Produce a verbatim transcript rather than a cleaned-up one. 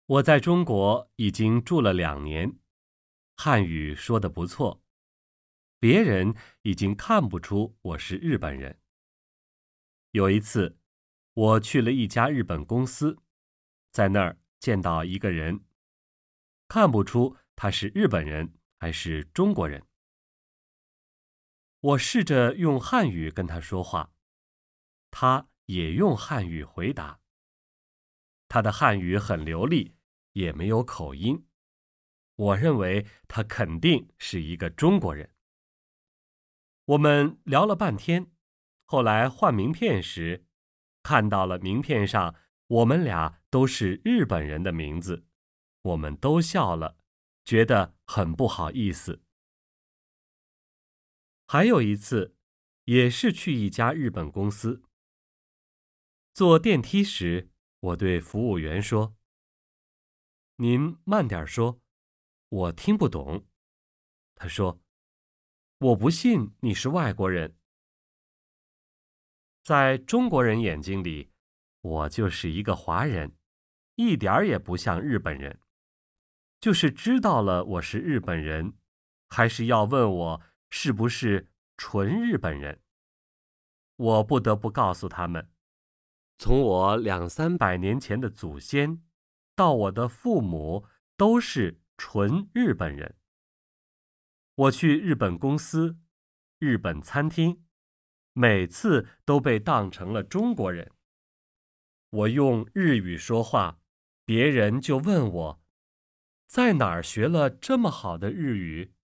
我在中国已经住了两年，汉语说得不错，别人已经看不出我是日本人。有一次，我去了一家日本公司，在那儿见到一个人，看不出他是日本人还是中国人。我试着用汉语跟他说话，他也用汉语回答。他的汉语很流利，也没有口音。我认为他肯定是一个中国人。我们聊了半天，后来换名片时，看到了名片上我们俩都是日本人的名字，我们都笑了，觉得很不好意思。还有一次，也是去一家日本公司。坐电梯时，我对服务员说：“您慢点说，我听不懂。”他说：“我不信你是外国人。”在中国人眼睛里，我就是一个华人，一点儿也不像日本人。就是知道了我是日本人，还是要问我是不是纯日本人。我不得不告诉他们，从我两三百年前的祖先，到我的父母都是纯日本人。我去日本公司、日本餐厅，每次都被当成了中国人。我用日语说话，别人就问我，在哪儿学了这么好的日语？